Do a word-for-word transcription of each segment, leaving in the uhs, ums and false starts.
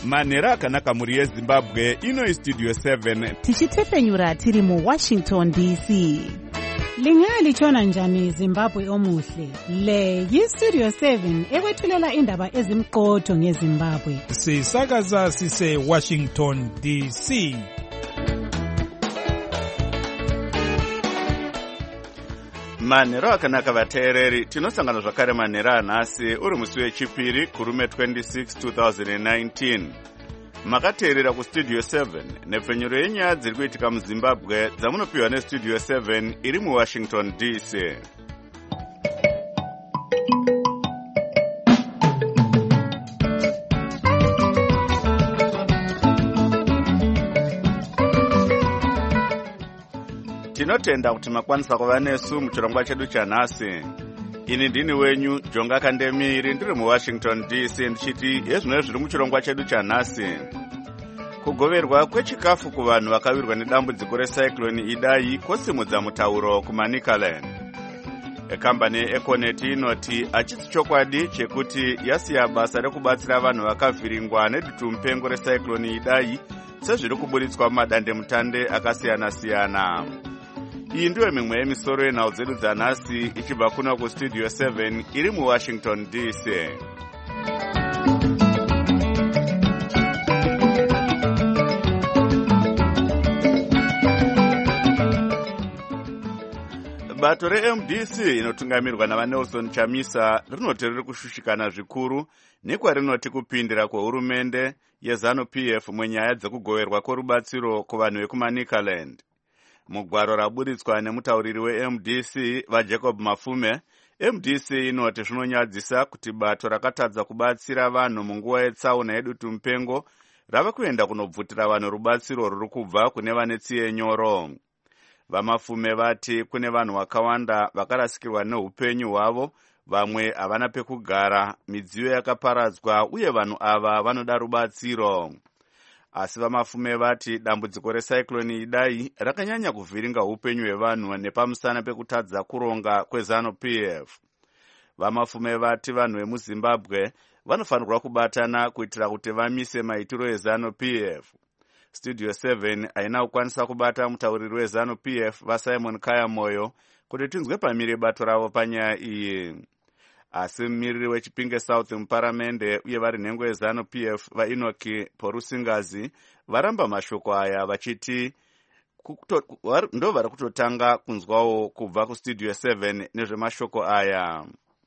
manhero akanaka mhuri yezimbabwe. Ino istudio seven tichitepenyura tiri muwashington D C. Lingalitshona njani Zimbabwe omuhle? Le yistudio seven ekwethulela indaba ezimqotho ngeZimbabwe. Sisakaza sise Washington D C. manhero akanaka vateereri, tinosangana zvakare manhero anhasi uri musi wechipiri kurume twenty-six two thousand nineteen. Makateerera kustudio seven nepfenyuro yenyaya dziri kuitika muzimbabwe dzamunopiwa nestudio seven iri muwashington D C. Tinotenda kuti makwanisa kuva nesu muchirongwa chedu chanhasi. Ini ndini wenyu Jonga Kandemiri, ndiri muwashington D C, ndichiti yezvino zviri muchirongwa chedu chanhasi. Kugoverwa kwechikafu kuvanhu vakawirwa nedambudziko recyclone Idai kosimudza mutauro kuManicaland. Ekambani yeEconet inoti achisi chokwadi chekuti yasiya basa rekubatsira vanhu vakavhiringwa nedutumupengo recyclone Idai sezviri kuburitswa mumadandemutande akasiyana-siyana. Iyi ndiyo mimwe yemisoro yenhau dzedu dzanhasi ichibva kuno kustudio seven iri muwashington D C. Bato re-M D C inotungamirwa navaNelson Chamisa rinoti riri kushushikana zvikuru nekwarinoti kupindira kwehurumende yeZANU-P F munyaya dzekugoverwa kworubatsiro kuvanhu vekuManicaland. Mugwaro raburitswa nemutauriri we-M D C vaJacob Mafume, M D C inoti zvinonyadzisa kuti bato rakatadza kubatsira vanhu munguva yetsaona yedutumupengo rava kuenda kunobvutira vanhu rubatsiro ruri kubva kune vane tsiye nyoro. Vamafume vati kune vanhu vakawanda vakarasikirwa neupenyu hwavo, vamwe havana pekugara, midziyo yakaparadzwa uye vanhu ava vanoda rubatsiro. Asi vamafume vati dambudziko recyclone Idai rakanyanya kuvhiringa upenyu hwevanhu nepamusana pekutadza kuronga kweZANU-P F. Vamafume vati vanhu vemuZimbabwe vanofanirwa kubatana kuitira kuti vamise maitiro eZANU-P F. Studio seven haina kukwanisa kubata mutauriri weZANU-P F vaSimon Kayamoyo kuti tinzwe pamire bato ravo panyaya iyi. Asi mumiriri weChipinge South muparamende uye vari nhengo yeZANU-P F vaEnoki Porusingazi varamba mashoko aya vachiti ndo vari kutotanga kunzwawo kubva kustudio seven nezvemashoko aya.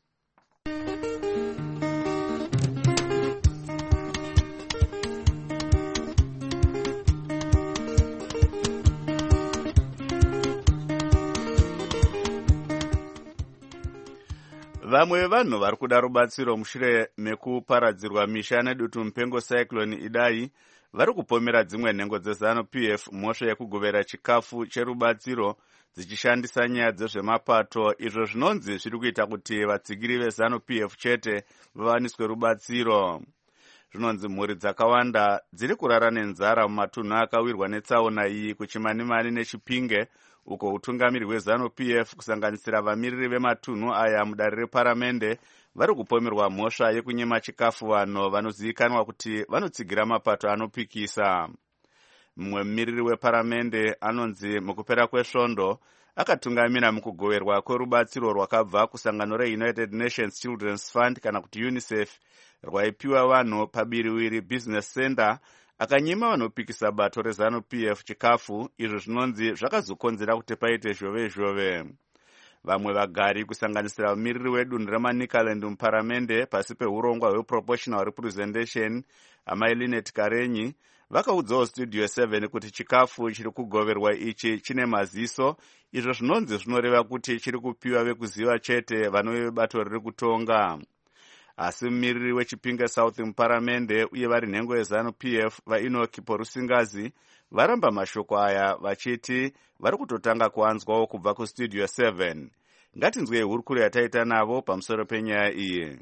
Vamwe vevanhu vari kuda rubatsiro mushure mekuparadzirwa misha nedutumupengo cyclone Idai vari kupomera dzimwe nhengo dzeZANU-P F mhosva yekugovera chikafu cherubatsiro dzichishandisa nyaya dzezvemapato, izvo zvinonzi zviri kuita kuti vatsigiri veZANU-P F chete vavaniswe rubatsiro. Zvinonzi mhuri dzakawanda dziri kurara nenzara mumatunhu akawirwa netsaona iyi kuChimanimani neChipinge, uko utungamiri hweZANU-P F kusanganisira vamiriri vematunhu aya mudare reparamende vari kupomerwa mhosva yekunyema chikafu vanhu vanozivikanwa kuti vanotsigira mapato anopikisa. Mumwe mumiriri weparamende anonzi mukupera kwesvondo akatungamira mukugoverwa kwerubatsiro rwakabva kusangano reUnited Nations Children's Fund kana kuti UNICEF rwaipiwa vanhu pabiriwiri Business Center, akanyima vanopikisa bato reZANU-P F chikafu, izvo zvinonzi zvakazokonzera kuti paite zhove zhove. Vamwe vagari kusanganisira mumiriri wedunhu reManicaland muparamende pasi peurongwa hweProportional Representation amai Linet Karenyi vakaudzawo studio seven kuti chikafu chiri kugoverwa ichi chine maziso, izvo zvinonzi zvinoreva kuti chiri kupiwa vekuziva chete vanove vebato riri kutonga. Asi mumiriri weChipinge South muparamende uye vari nhengo yeZANU-P F vaEnoki Porusingazi varamba mashoko aya vachiti vari kutotanga kuanzwawo kubva kustudio seven. Ngatinzwei hurukuro yataita navo pamusoro penyaya iyi.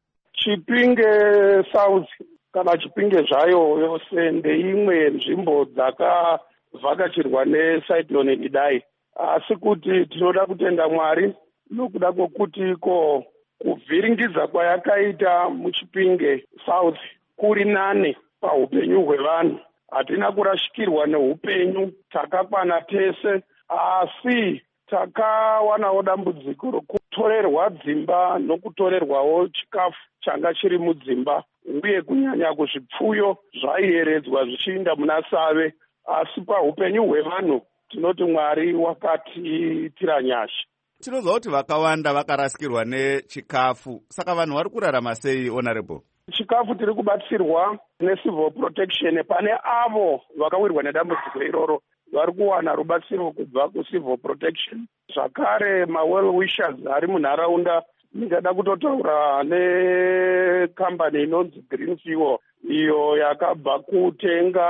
Chipinge South kana Chipinge zvayo yose ndeimwe nzvimbo dzakavhakachirwa necyclone Idai, asi kuti tinoda kutenda Mwari nokuda kwokuti ko kuvhiringidza kwayakaita muChipinge South kuri nane paupenyu hwevanhu. Hatina kurashikirwa neupenyu, takakwana tese, asi takawanawo dambudziko rokutorerwa dzimba nokutorerwawo chikafu changa chiri mudzimba, uye kunyanya kuzvipfuyo zvaiyeredzwa zvichiinda muna Save. Asi paupenyu hwevanhu tinoti Mwari wakatiitira nyasha. Tinozwa kuti vakawanda vakarasikirwa nechikafu, saka vanhu vari kurarama sei, Honorable? Chikafu tiri kubatsirwa necivil protection. Pane avo vakawirwa nedambudziko iroro vari kuwana rubatsiro kubva kucivil protection. Zvakare mawell wishers ari munharaunda. Ndingada kutotaura nekambani inonzi Green Fuel, iyo yakabva kutenga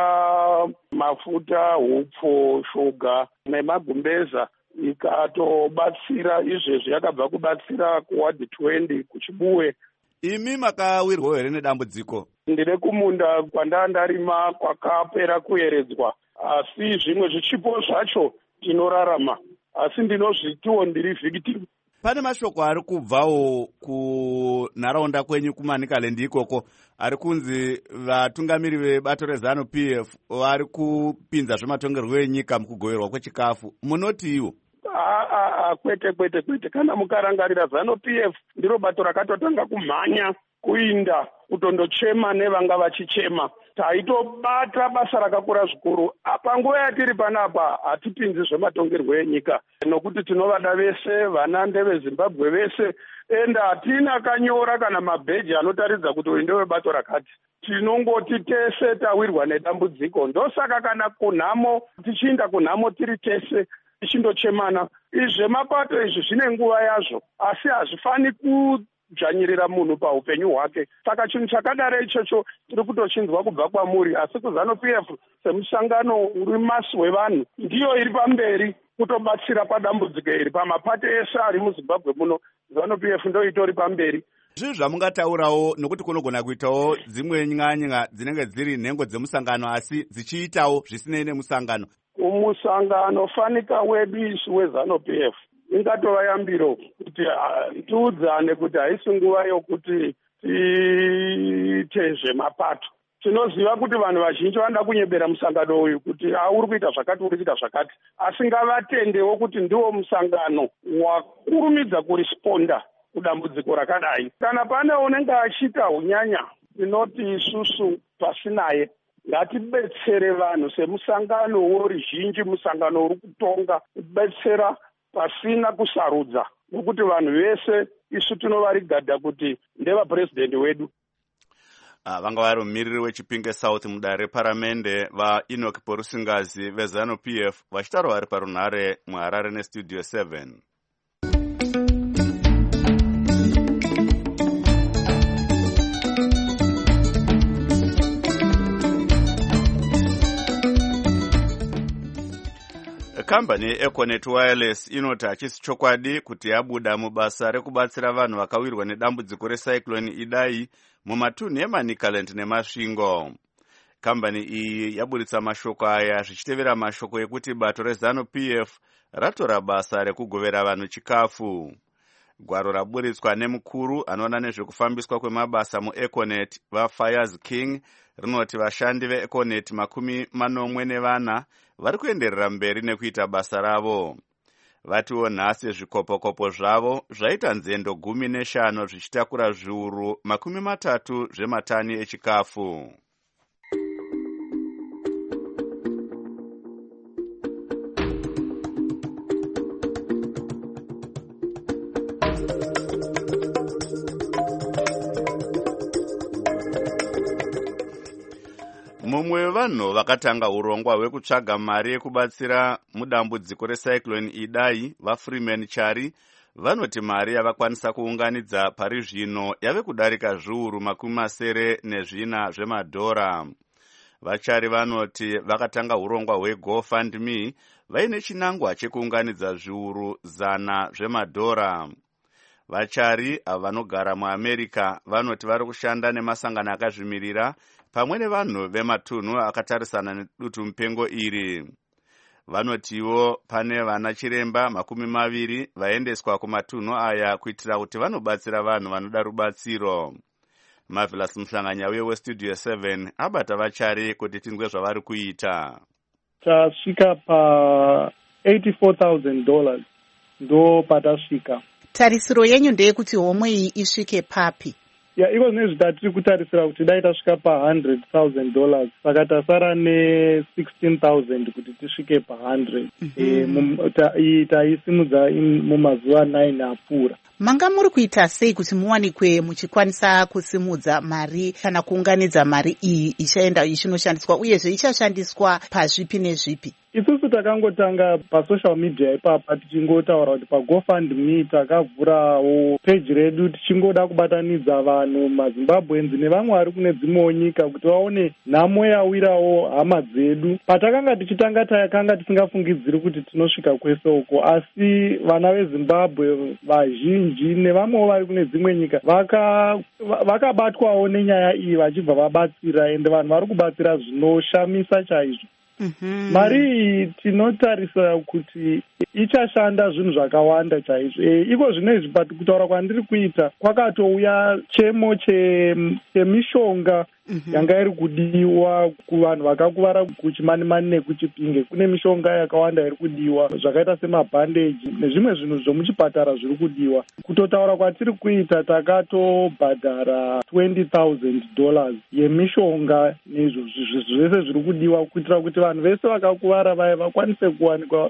mafuta, hupfu, shuga nemagumbeza ikatobatsira. Izvezvi yakabva kubatsira kuwadi twenty kuchibuwe. Imi makawirwa here nedambudziko? Ndine kumunda kwandanga ndarima kwakapera kuyeredzwa, asi zvimwe zvichipo zvacho tinorarama, asi ndinozvitiwo ndiri victim. Pane mashoko ari kubvawo kunharaunda kwenyu kuManicaland ikoko ari kunzi vatungamiri vebato rezanu P F vari kupinza zvematongerwo enyika mukugoverwa kwechikafu. Munoti iwo? Aa, kwete kwete kwete. Kana mukarangarira zanu P F ndiro bato rakatotanga kumhanya kuinda kutondochema nevanga vachichema. Taitobata basa rakakura zvikuru. Panguva yatiri panapa hatipinzi zvematongerwo enyika, nokuti tinovada vese, vana ndeveZimbabwe vese, enda hatina kanyora kana mabheji anotaridza kuti uyu ndewebato rakati. Tinongoti tese tawirwa nedambudziko. Ndosaka kana kunhamo tichiinda kunhamo tiri tese tichindochemana. Zvemapato izvi zvine nguva yazvo, asi hazvifani kudzvanyirira munhu paupenyu hwake. Saka chinhu chakadaro ichocho tiri kutochinzwa kubva kwamuri, asi kuZanu P F semusangano uri masi wevanhu ndiyo iri pamberi kutobatsira padambudziko iri. Pamapato ese ari muZimbabwe muno, ZANU P F ndo itori pamberi. Zvii zvamungataurawo, nokuti kunogona kuitawo dzimwe nyanya dzinenge dziri nhengo dzemusangano asi dzichiitawo zvisinei nemusangano? Umusangano fanika wedu isu weZANU P F ingatova yambiro kuti tiudzane kuti haisi nguva yokuti tiite zvemapato. Tinoziva kuti vanhu vazhinji vanoda kunyebera musangano uyu kuti uri kuita zvakati, uri kuita zvakati, asi ngavatendewo kuti ndiwo musangano wakurumidza kurisponda kudambudziko rakadai. Kana pane unenge achiita unyanya, tinoti isusu pasinaye ngatibetsere vanhu semusangano woruzhinji, musangano uri kutonga, kubetsera pasina kusarudza, nokuti vanhu vese isu tinovarigadha kuti ndevapurezidendi wedu. Ah, vanga vari mumiriri weChipinge South mudare reparamende vaEnoch Porusingazi veZANU P F vachitaura vari parunhare muHarare neStudio seven. Kambani yeEconet Wireless inoti hachisi chokwadi kuti yabuda mubasa rekubatsira vanhu vakawirwa nedambudziko recyclone Idai mumatunhu eManicaland neMasvingo. Kambani iyi yabuditsa mashoko aya zvichitevera mashoko ekuti bato reZANU P F ratora basa rekugovera vanhu chikafu. Gwaro raburitswa nemukuru anoona nezvekufambiswa kwemabasa muEconet vaFires King rinoti vashandi veEconet makumi manomwe nevana vari kuenderera mberi nekuita basa ravo. Vatiwo nhasi zvikopokopo zvavo zvaita nzendo gumi neshanu zvichitakura zviuru makumi matatu zvematani echikafu. Mumwe wevanhu vakatanga urongwa hwekutsvaga mari yekubatsira mudambudziko recyclone Idai, vaFreeman Chari, vanoti mari yavakwanisa kuunganidza pari zvino yave kudarika zviuru makumi masere nezvina zvemadhora. Vachari vanoti vakatanga urongwa hweGoFundMe vaine chinangwa chekuunganidza zviuru zana zvemadhora. Vachari vanogara muAmerica vanoti vari kushanda nemasangano akazvimirira pamwe nevanhu vematunhu akatarisana nedutu mupengo iri. Vanotiwo pane vana chiremba makumi maviri vaendeswa kumatunhu aya kuitira kuti vanobatsira vanhu vanoda rubatsiro. Marvelous Mhlanganya uye westudio seven abata vachari kuti tinzwe zvavari kuita. Tasvika pa eighty-four thousand dollars ndo patasvika. Tarisiro yenyu ndeyekuti homwe iyi isvike papi? Ya, iko nezvitatiri kutarisira kuti dai tasvika pa one hundred thousand dollars, saka tasara ne sixteen thousand kuti tisvike pa one hundred. Mm-hmm. E, taisimudza mumazuva nine apfuura. Manga muri kuita sei kuti muwanikwe muchikwanisa kusimudza mari kana kuunganidza mari iyi ichaenda ichinoshandiswa uyezve ichashandiswa pazvipi nezvipi? Isusu takangotanga pasocial media ipapa tichingotaura kuti paGoFundMe takavhurawo page redu tichingoda kubatanidza vanhu maZimbabweans nevamwe vari kune dzimwewo nyika kuti vaone nhamo yawirawo hama dzedu. Patakanga tichitanga takanga tisingafungidziri kuti tinosvika kwese uko, asi vana veZimbabwe vazhinji nevamwewo vari kune dzimwe nyika vakabatwawo vaka nenyaya iyi vachibva vabatsira, ende vanhu vari kubatsira zvinoshamisa chaizvo. Mm-hmm. Mari iyi tinotarisa kuti ichashanda zvinhu zvakawanda chaizvo. E, iko zvinezvi pati kutaura kwandiri kuita kwakatouya chemo chemishonga mm-hmm. yanga iri kudiwa kuvanhu vakakuvara kuchimani-mani nekuchipinge. Kune mishonga yakawanda iri kudiwa zvakaita semabhandeji nezvimwe zvinhu zvomuchipatara zviri kudiwa. Kutotaura kwatiri kuita takatobhadhara twenty thousand dollars yemishonga nezvo zvese zviri kudiwa kuitira kuti vanhu vese vakakuvara vaya vakwanise kuwanikwa.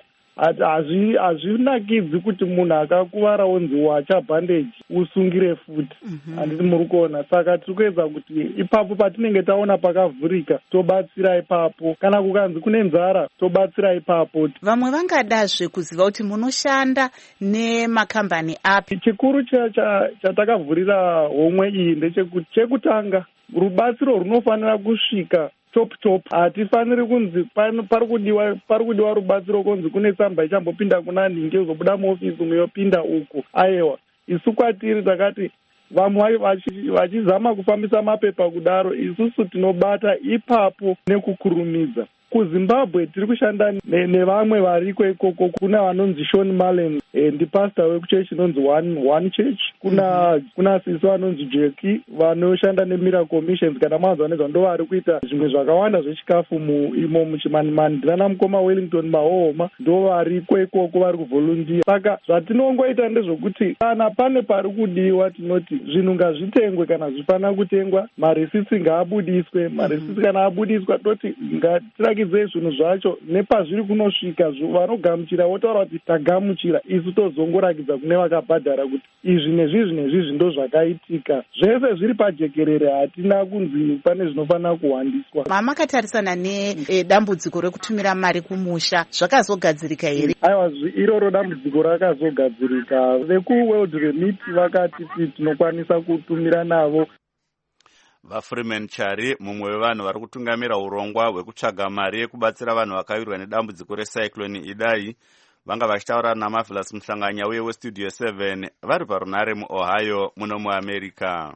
Hazvinakidzi kuti munhu akakuvara onzi wacha bhandeji usungire futi. Handiti muri kuona. Saka tiri kuedza kuti ipapo patinenge taona pakavhurika tobatsira ipapo, kana kukanzi kune nzara tobatsira ipapo. Vamwe vangadazve kuziva kuti munoshanda nemakambani api? Chikuru chatakavhurira homwe iyi ndechekuti chekutanga rubatsiro runofanira kusvika top top. Hatifaniri kunzi pari kudiwa pari kudiwa rubatsiro kunzi kune tsamba ichambopinda kuna nhingi uzobuda muofisi muyopinda uku. Aiwa, isu kwatiri takati vamwe vachizama kufambisa mapepa kudaro, isusu tinobata ipapo nekukurumidza. KuZimbabwe tiri kushanda nevamwe variko ikoko. Kuna vanonzi Sean Malen, ndipastor wekuchechi inonzi one, one Church. Kuna kuna sisi vanonzi Jeki vanoshanda neMiracle Missions, kana mwanzwanezva ndo vari kuita zvimwe zvakawanda zvechikafu imo muchimani-mani. Ndinana mukoma Wellington Mahoma ndo variko ikoko vari kuvolunteer. Saka zvatinongoita ndezvokuti kana pane pari kudiwa tinoti zvinhu ngazvitengwe kana zvifana kutengwa, marisitsi ngaabudiswe. Marisitsi kana abudiswa toti ngatiraki zvinhu zvacho nepazviri kunosvika vanogamuchira votaura kuti tagamuchira, isu tozongorakidza kune vakabhadhara kuti izvi nezvizvi nezvizvi ndo zvakaitika. Zvese zviri pajekerere, hatina kunzi pane zvinofanira kuwandiswa. Mamakatarisana nedambudziko rekutumira mari kumusha zvakazogadzirika here? Aiwa, iroro dambudziko rakazogadzirika. VekuWorld Remit vakati tinokwanisa kutumira navo. VaFreeman Chari, mumwe wevanhu vari kutungamira urongwa hwekutsvaga mari yekubatsira vanhu vakawirwa nedambudziko recyclone Idai, vanga vachitaura naMarvelous Mhlanganya uye westudio seven vari parunare muOhio muno muAmerica.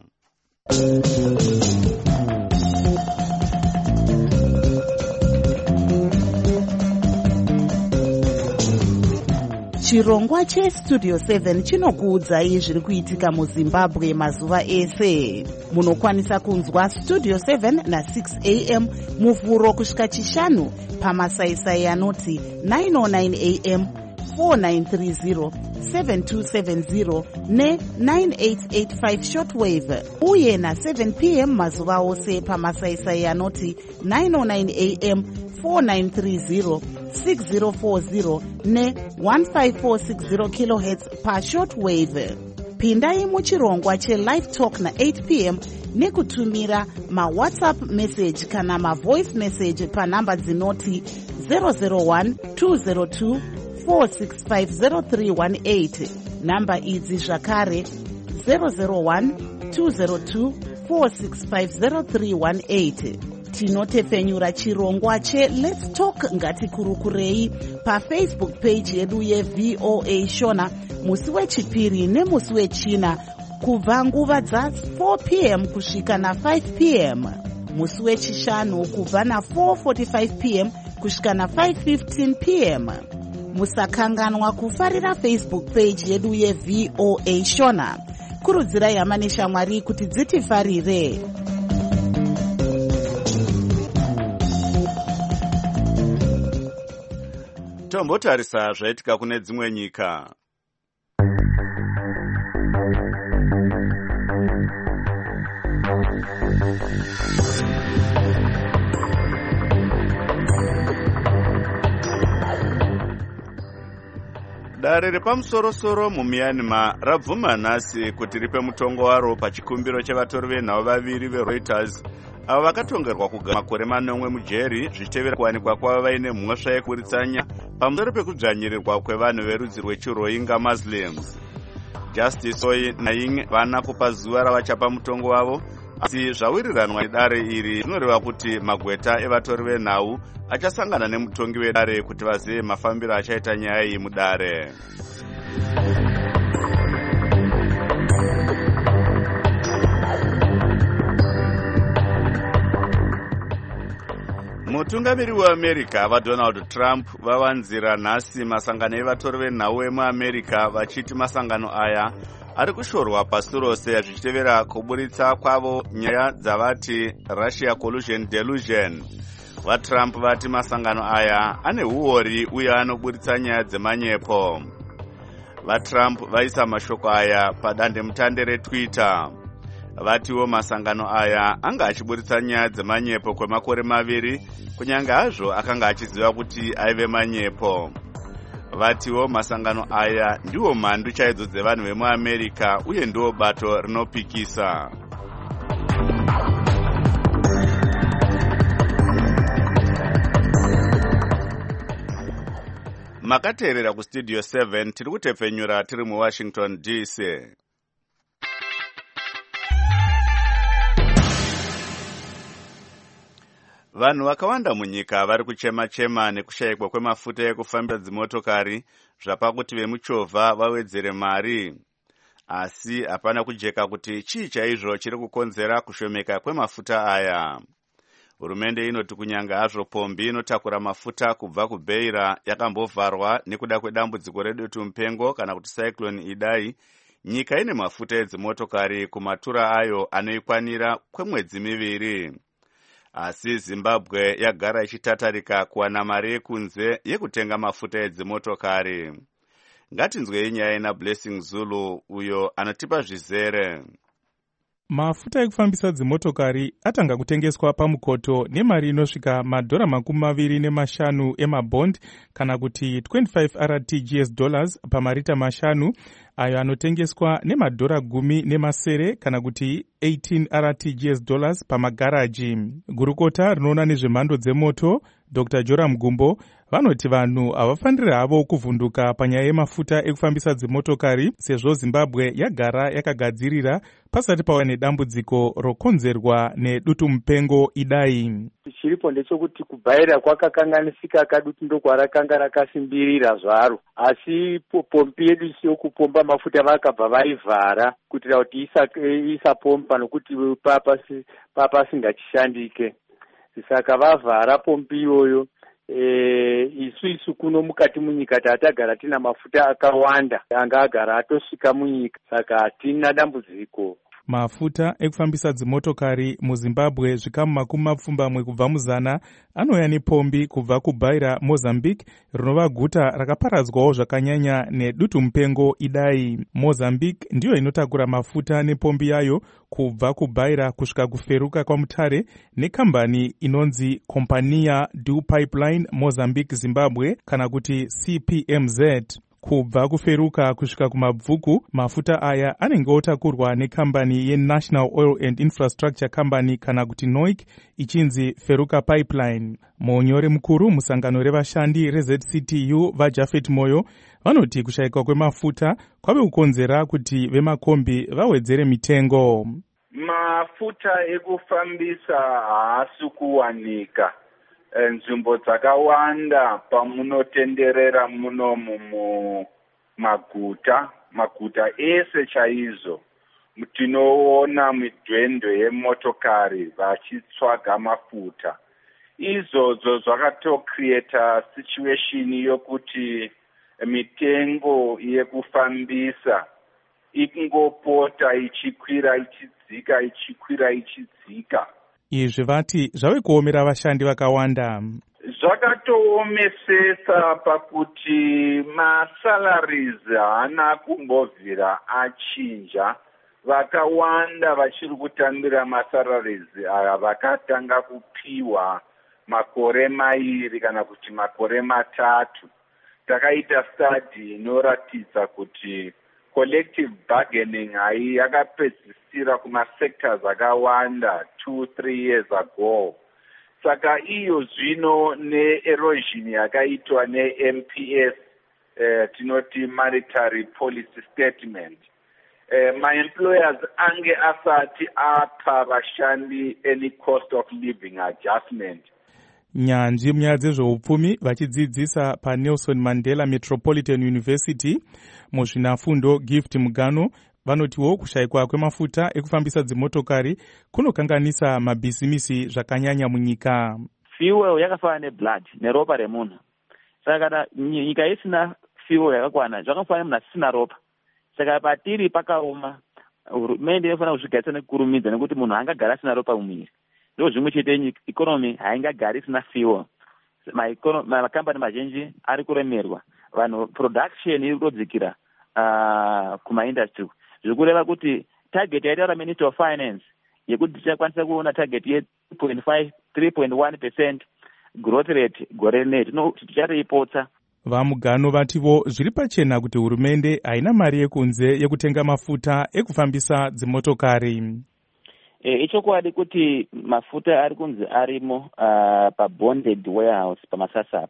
Chirongwa chestudio seven chinokuudzai zviri kuitika muZimbabwe mazuva ese. Munokwanisa kunzwa studio seven na six a m muvhuro kusvika chishanu pamasaisai anoti nine oh nine a m, four nine three zero, seven two seven zero ne nine eight eight five shortwave, uye na seven p m mazuva ose pamasaisai anoti nine oh nine a m, four nine three zero, six zero four zero ne one five four six zero kilohertz pa shortwave. Pindai muchirongwa che-live talk na eight p m nekutumira ma-WhatsApp message kana ma-voice message pa namba dzinoti zero zero one two zero two four six five zero three one eight. Namba idzi zvakare zero zero one two zero two four six five zero three one eight. Tinotefenyura chirongwa che Let's Talk Ngatikurukurei pa Facebook page yedu ye V O A Shona musi wechipiri nemusi wechina kubva nguva dza four p m kusvika na five p m, musi wechishanu kubva na four forty-five p m kusvika na five fifteen p m. Musakanganwa kufarira Facebook page yedu ye V O A Shona. kurudzirai hama neshamwari kuti dzitifarire. Tombotarisa zvaitika kune dzimwe nyika. Dare repamusoro-soro muMyanmar rabvuma nhasi kuti ripe mutongo waro pachikumbiro chevatori venhau vaviri veReuters avo vakatongerwa kugara makore manomwe mujeri zvichitevera kuwanikwa kwavo vaine mhosva yekuburitsanya pamusoro pekudzvanyirirwa kwevanhu verudzi rwechiRohingya Muslims. Justice Oi Naing vana kupa zuva ravachapa mutongo wavo, asi zvawiriranwa nedare iri zvinoreva kuti magweta evatori venhau achasangana nemutongi wedare kuti vazive mafambiro achaita nyaya iyi mudare. Mutungamiri weAmerica vaDonald Trump vavanzira nhasi masangano evatori venhau emuAmerica vachiti masangano aya ari kushorwa pasi rose zvichitevera kuburitsa kwavo nyaya dzavati Russia collusion delusion. VaTrump vati masangano aya ane huori uye anoburitsa nyaya dzemanyepo. VaTrump vaisa mashoko aya padandemutande reTwitter. Vatiwo masangano aya anga achiburitsa nyaya dzemanyepo kwemakore maviri kunyange hazvo akanga achiziva kuti aive manyepo. Vatiwo masangano aya ndiwo mhandu chaidzo dzevanhu vemuAmerica uye ndiwo bato rinopikisa. Makateerera kustudio seven tiri kutepfenyura tiri muWashington D C. Vanhu vakawanda munyika vari kuchema-chema nekushayikwa kwemafuta ekufambisa dzimotokari zvapakuti vemuchovha vawedzere mari. Asi hapana kujeka kuti chii chaizvo chiri kukonzera kushomeka kwemafuta aya. Hurumende inoti kunyange hazvo pombi inotakura mafuta kubva kuBeira yakambovharwa nekuda kwedambudziko redutu mupengo kana kuti cyclone Idai, nyika ine mafuta edzimotokari kumatura ayo anoikwanira kwemwedzi miviri. Asi Zimbabwe yagara ichitatarika kuwana mari yekunze yekutenga mafuta edzimotokari. Ngatinzwei nyaya naBlessing Zulu uyo anotipa zvizere. Mafuta ekufambisa dzimotokari atanga kutengeswa pamukoto nemari inosvika madhora makumi maviri nemashanu emabond kana kuti twenty-five R T G S dollars pamarita mashanu, ayo anotengeswa nemadhora gumi nemasere kana kuti eighteen R T G S dollars pamagaraji. Gurukota rinoona nezvemhando dzemoto Doctor Joram Gumbo vanoti vanhu havafaniri havo kuvhunduka panyaya yemafuta ekufambisa dzimotokari sezvo Zimbabwe yagara yakagadzirira pasati pava nedambudziko rokonzerwa nedutu mupengo Idai. Chiripo ndechekuti kuBaira kwakakanganisika kadutu ndokwarakanga rakasimbirira zvaro, asi pombi yedu isiyo kupomba mafuta vakabva vaivhara kuitira kuti isapomba nokuti papasingachishandike. Saka vavhara pombi iyoyo. E, isu isu kuno mukati munyika tatagara tina mafuta akawanda anga agara atosvika munyika, saka hatina dambudziko. Mafuta ekufambisa dzimotokari muZimbabwe zvikamu makumi mapfumbamwe kubva muzana anouya nepombi kubva kuBaira, Mozambique, rinova guta rakaparadzwawo zvakanyanya nedutu mupengo Idai. Mozambique ndiyo inotakura mafuta nepombi yayo kubva kuBaira kusvika kuferuka kwamutare nekambani inonzi Companhia do Pipeline Mozambique Zimbabwe kana kuti C P M Z. Kubva kuferuka kusvika kumabvuku, mafuta aya anenge otakurwa nekambani yeNational Oil and Infrastructure Company kana kuti N O I C ichinzi Feruka Pipeline. Munyori mukuru musangano revashandi reZ C T U vaJafet Moyo vanoti kushayikwa kwemafuta kwave kukonzera kuti vemakombi vawedzere mitengo. Mafuta ekufambisa haasi kuwanika nzvimbo dzakawanda pamunotenderera muno mumaguta maguta ese chaizvo. Tinoona midhwendwe yemotokari vachitsvaga mafuta. Izvodzo zvakatocreata situation yokuti mitengo yekufambisa ikungopota ichikwira ichidzika ichikwira ichidzika. Izvi vati zvave kuomera vashandi vakawanda. Zvakatoomesesa pakuti masalaries haana kumbobvira achinja. Vakawanda vachiri kutambira masalaries aya vakatanga kupiwa makore mairi kana kuti makore matatu. Takaita study inoratidza kuti collective bargaining hai yakapedzisira kumasectors akawanda two three years ago. Saka iyo zvino ne-erosion yakaitwa ne-M P S eh, tinoti monetary policy statement. Eh, my employers ange asati apa vashandi any cost of living adjustment. Nyanzvi munyaya dzezveupfumi vachidzidzisa paNelson Mandela Metropolitan University muzvinafundo Gift Mugano vanotiwo kushayikwa kwemafuta ekufambisa dzimotokari kunokanganisa mabhisimisi zvakanyanya munyika. Fuel yakafanana neblood neropa remunhu. Saka kana nyika isina fuel yakakwana zvakafanana munhu asina ropa. Saka patiri pakaoma hurumende inofanira kuzvigaisa nekukurumidza nekuti munhu haangagara asina ropa mumwiri. Ndo zvimwe chete ikonomi haingagari isina fuel. Makambani mazhinji ari kuremerwa. Vanhu production iri kutodzikira uh, kumaindustry. Zviri kureva kuti target yaitaura Minister of Finance yekuti tichakwanisa kuona target ye two point five three point one percent growth rate gore rineri tichatoipotsa. Vamugano vativo zviri pachena kuti hurumende haina mari yekunze yekutenga mafuta ekufambisa dzimotokari. E, ichokwadi kuti mafuta ari kunzi arimo uh, pabonded warehouse pamasasapa.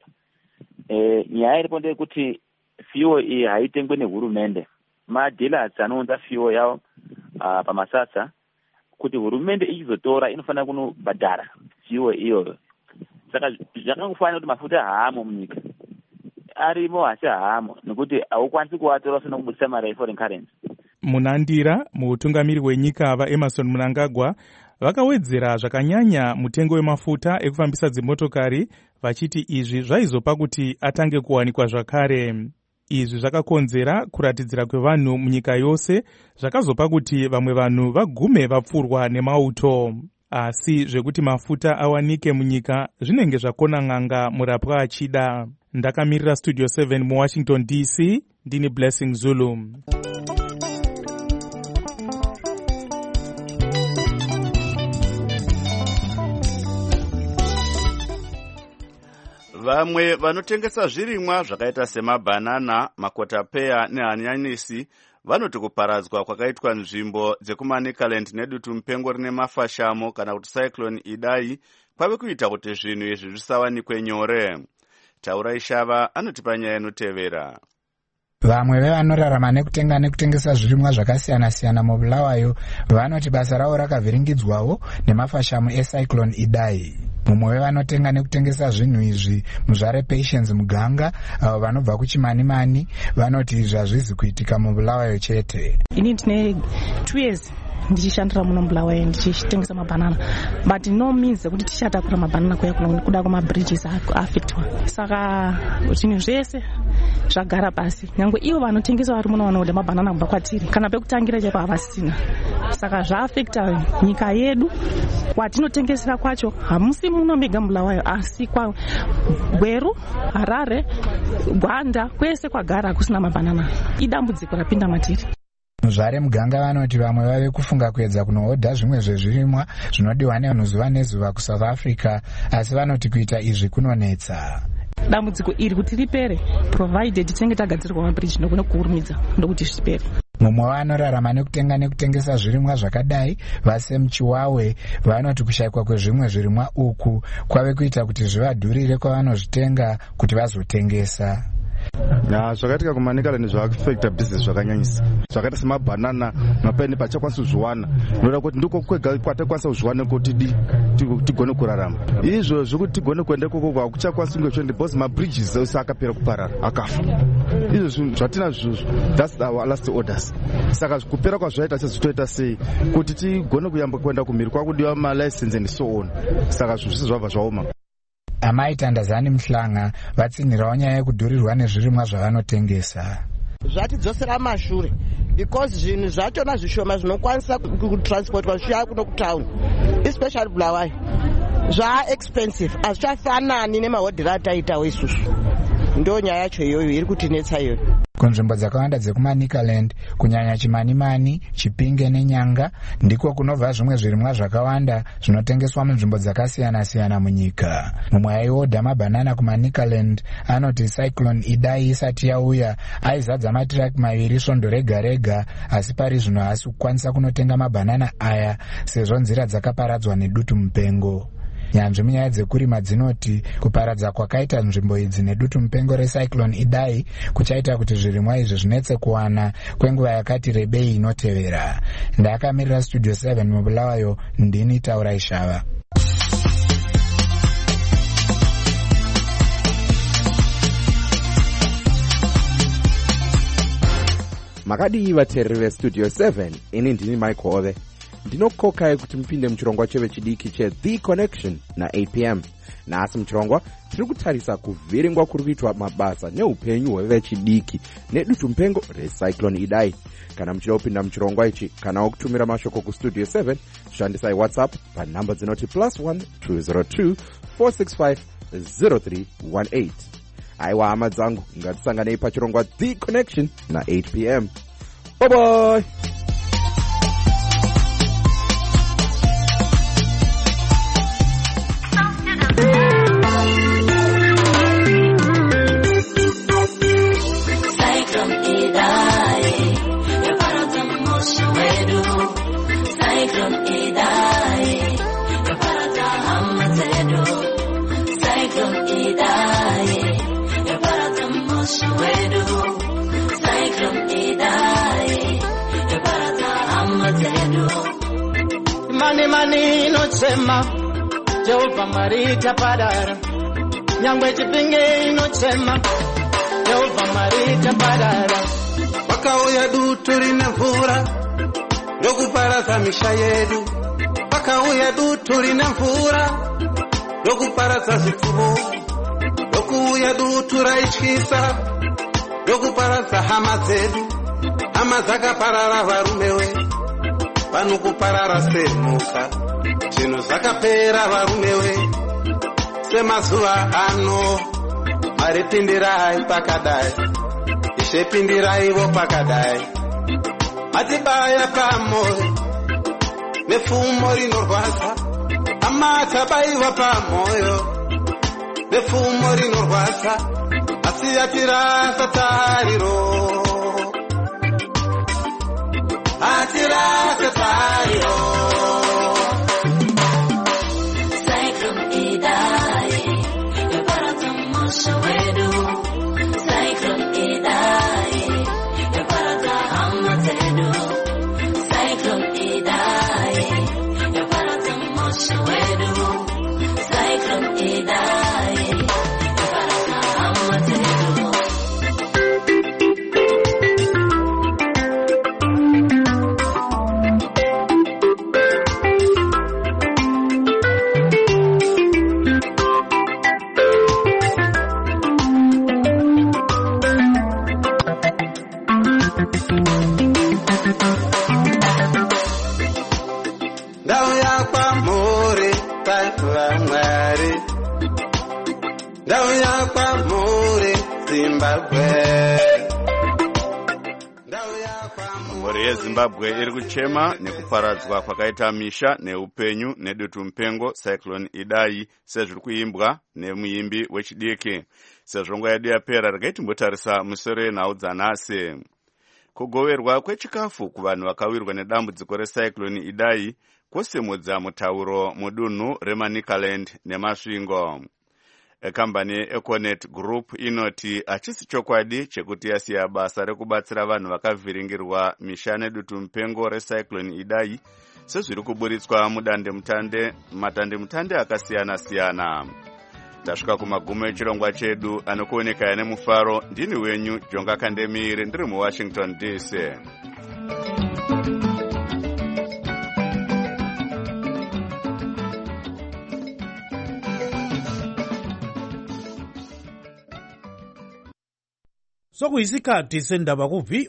E, nyaya iripo ndeyekuti fuel iyi haitengwe nehurumende. Madealers anounza fuel yavo uh, pamasasa kuti hurumende ichizotora inofanira kunobhadhara fuel iyoyo. Saka zvakangofanira kuti mafuta haamo munyika. Arimo hasi haamo nekuti haukwanisi kuatora usina kubudisa mari yeforeign currency. Munandira muutungamiri wenyika vaEmerson Mnangagwa vakawedzera zvakanyanya mutengo wemafuta ekufambisa dzimotokari vachiti izvi zvaizopa kuti atange kuwanikwa zvakare. Izvi zvakakonzera kuratidzira kwevanhu munyika yose zvakazopa kuti vamwe vanhu vagume vapfurwa nemauto. Asi zvekuti mafuta awanike munyika zvinenge zvakona n'anga murapwa achida. Ndakamirira Studio seven muWashington D C, ndini Blessing Zulu. Vamwe vanotengesa zvirimwa zvakaita semabhanana, makotapeya nehanyanisi vanoti kuparadzwa kwakaitwa nzvimbo dzekuManicaland nedutu mupengo rine mafashamo kana kuti cyclone Idai kwave kuita kuti zvinhu izvi zvisawanikwe nyore. Taura Ishava anotipa nyaya inotevera. Vamwe vevanorarama nekutenga nekutengesa zvirimwa zvakasiyana-siyana mubulawayo vanoti basa ravo rakavhiringidzwawo nemafashamo ecyclone Idai. Mumwe wevanotenga nekutengesa zvinhu izvi muzvare Patience Muganga avo vanobva kuChimanimani vanoti izvi hazvizi kuitika mubulawayo chete. Ini ndine two years ndichishandira muno mubulawayo ndichitengesa mabhanana, but no means kuti tichatakura mabhanana kuya kuda kwamabridges affectwa. Saka zvinhu zvese zvagara pasi. Nyangwe ivo vanotengesa vari muno vanoda mabhanana kubva kwatiri kana pekutangira chaipo havasina. Saka zvaaffecta nyika yedu kwatinotengesera kwacho hamusi muno mega mubulawayo asi kwa Gweru, Harare, Gwanda kwese kwagara kusina mabhanana. Idambudziko rapinda matiri. Muzvare Muganga vanoti vamwe vave kufunga kuedza kunohodha zvimwe zvezvirimwa zvinodiwa nevanhu zuva nezuva kuSouth Africa, asi vanoti kuita izvi kunonetsa. Dambudziko iri kuti ripere provided tinenge tagadzirwa mabridge nokune kuurumidza ndokuti zvipere. Mumwe vanorarama nekutenga nekutengesa zvirimwa zvakadai vaSam Chiwawe vanoti kushayikwa kwezvimwe zvirimwa uku kwave kuita kuti zvivadhurire kwavanozvitenga kuti vazotengesa. Ya zvakatika kuManicaland zvaaffecta business zvakanyanyisa. Zvakaita semabhanana, mapineapple achakwanisa kuzviwana. Noda kuti ndiko kwega kwatakwanisa kuzviwana kuti tigone kurarama. Izvo zvekuti tigone kuenda koko akuchakwanisa kunge because mabridges ose akapera kuparara akafa. Izvo zvinhu zvatina zvozvo that's our last orders. Saka kupera kwazvaita sezotoita sei kuti tigone kuyamba kuenda kumhiri kwakudiwa malicense and so on. Saka zvose zvabva zvaoma. Amai Tandazani Mhlanga vatsinhirawo nyaya yekudhurirwa nezvirimwa zvavanotengesa. Zvatidzosera mashure because zvinhu zvachona zvishoma zvinokwanisa kutransportwa zviya kuno kutown, especially Bulawayo zvaexpensive, hazvichafanani nemahodhero ataitawo isusu. Ndo nyaya yacho iyoyo iri kutinetsa iyoyo. Kunzvimbo dzakawanda dzekumanikaland kunyanya Chimanimani, Chipinge neNyanga ndiko kunobva zvimwe zvirimwa zvakawanda zvinotengeswa munzvimbo dzakasiyana-siyana munyika. Mumwe aiodha mabhanana kumanikaland anoti Cyclone Idai isati yauya aizadza matiraki maviri svondo rega rega, asi pari zvino haasi kukwanisa kunotenga mabhanana aya sezvo nzira dzakaparadzwa nedutu mupengo. Nyanzvi munyaya dzekurima dzinoti kuparadza kwakaita nzvimbo idzi nedutu mupengo reCyclone Idai kuchaita kuti zvirimwa izvi zvinetse kuwana kwenguva yakati rebei inotevera. Ndakamirira Studio seven muBulawayo, ndini Taurai Shava. Makadi vateereri veStudio seven, ini ndini Michael Ove. Ndinokokai kuti mupinde muchirongwa cheve chidiki che The Connection na eight p m. Nasi muchirongwa tiri kutarisa kuvhiringwa kuri kuitwa mabasa neupenyu hwevechidiki nedutu mupengo reCyclone Idai. Kana muchida kupinda muchirongwa ichi kana wokutumira mashoko kuStudio seven, shandisai WhatsApp panhamba dzinoti plus one two zero two four six five zero three one eight. Aiwa hama dzangu, ngatisanganei pachirongwa The Connection na eight p m. Bye bye. Mani mani inotsema Jehova marita padara, nyangwe Chipinge inotsema Jehova marita padara. Wakauya dutu rina mvura ndokuparadza misha yedu, wakauya dutu rina mvura ndokuparadza zvipfuwo, ndokuuya dutu raityisa ndokuparadza hama dzedu. Hama dzakaparara, varumewe vanokuparara semhuka, zvinhu zvakapera varumewe semazuva ano. Mari pindirai pakadai, Ishe pindiraiwo pakadai, matibaya pamoyo nepfumo rinorwadza, amatsabayiwa pamoyo nepfumo rinorwadza, asi yatirasa tariro, atirasa tariro. Cyclone Idai yaparadza musha wedu, Cyclone Idai yaparadza hama dzedu, Cyclone Idai yaparadza musha wedu, Cyclone Idai yaparadza hama dzedu. Ndauya kwamuri pavamwari, ndauya kwamuri Zimbabwe. Mhuri yeZimbabwe iri kuchema nekuparadzwa kwakaita misha neupenyu nedutu mupengo Cyclone Idai sezviri kuimbwa nemuimbi wechidiki. Sezvongo yedu yapera regai timbotarisa musoro yenhau dzanhasi. Kugoverwa kwechikafu kuvanhu vakawirwa nedambudziko reCyclone Idai kwosimudza mutauro mudunhu reManicaland nemasvingo. Ekambani Econet Group inoti hachisi chokwadi chekuti yasiya basa rekubatsira vanhu vakavhiringirwa misha nedutu mupengo reCyclone Idai sezviri kuburitswa mudande mutande matande mutande akasiyana siyana. Tasvika kumagumo echirongwa chedu, anokuonekaya nemufaro. Ndini wenyu Jonga Kandemire, ndiri muWashington D C. Sokuyisikhathi sendaba ku V